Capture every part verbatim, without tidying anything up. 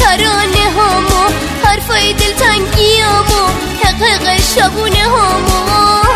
ترانه هامو، حرفای دلتنگیامو، حق حق شبونه هامو.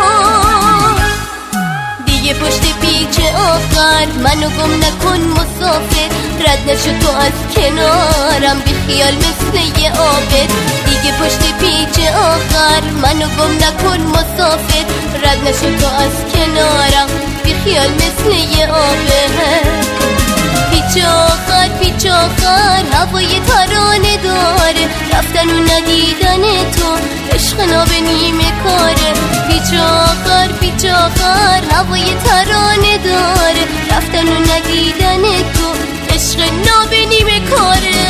دیگه پشت پیچ آخر منو گم نکن مسافر، رد نشو تو از کنارم بی خیال مثل یه عابر. دیگه پشت پیچ آخر منو گم نکن مسافر، رد نشو تو از کنارم بی خیال مثل یه عابر. پیچ آخر پیچ آخر هوای ترانه داره، رفتن و ندیدن تو عشق ناب نیمه کاره. پیچ آخر پیچ آخر هوای ترانه داره، رفتن و ندیدن تو عشق ناب نیمه کاره.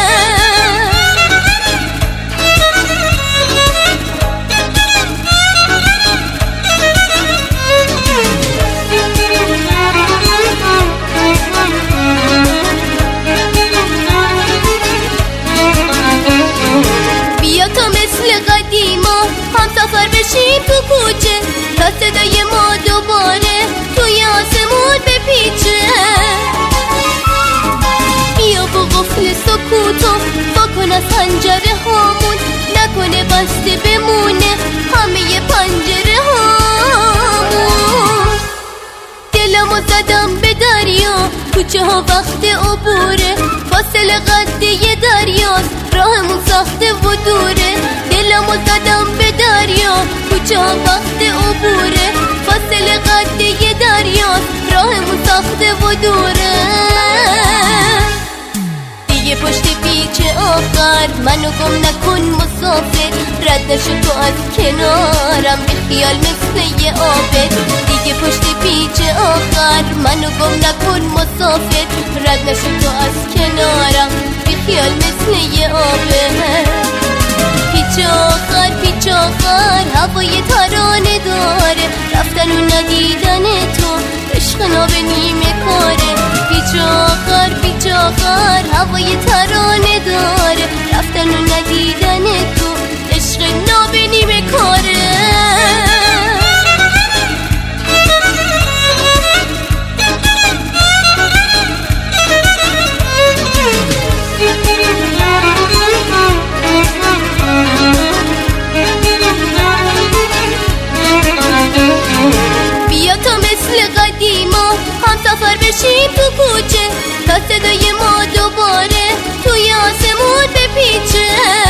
بیا تا مثل قدیما هم سفر بشیم تو کوچه، تا صدای ما دوباره توی آسمون بپیچه. بیا با قفل سکوتو واکن از پنجره هامون، نکنه بسته بمونه همه پنجره هامون. دلمو زدم به دریا، کوچه ها وقت عبوره، فاصله قد یه دریاست، راهمون سخته و دوره. دلمو زدم به دریا، کوچه ها وقت عبوره، فاصله قد یه دریاست، راهمون سخته و دوره. دیگه پشت پیچ آخر منو گم نکن مسافر، رد نشو تو از کنارم بی خیال مثل یه عابر. دیگه پشت پیچ آخر منو گم نکن مسافر، رد نشو تو از کنارم بی خیال مثل یه عابر. پیچ آخر پیچ آخر هوای ترانه داره، رفتن و ندیدن تو عشق ناب نیمه کاره. پیچ آخر پیچ آخر هوای ترانه داره، رفتن و ندیدن تو عشق ناب نیمه کاره. بیا تا مثل قدیما هم سفر بشیم تو کوچه، تا صدای ما دوباره توی آسمون بپیچه.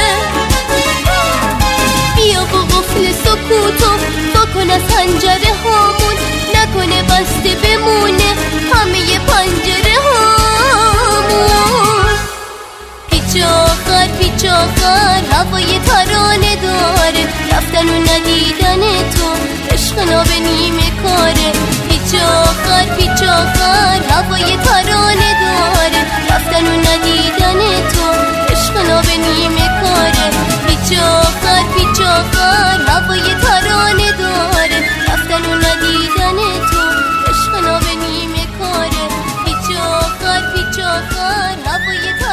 بیا با قفل سکوتو واکن از پنجره هامون، نکنه بسته بمونه همه پنجره هامون. پیچ آخر پیچ آخر هوای ترانه داره، رفتن و ندیدن تو عشق ناب نیمه کاره. پیچ آخر پیچ آخر هوای ترانه داره، رفتن و ندیدن تو عشق ناب نیمه کاره. پیچ آخر پیچ آخر هوای ترانه داره، رفتن و ندیدن تو عشق ناب نیمه کاره. پیچ آخر پیچ آخر هوای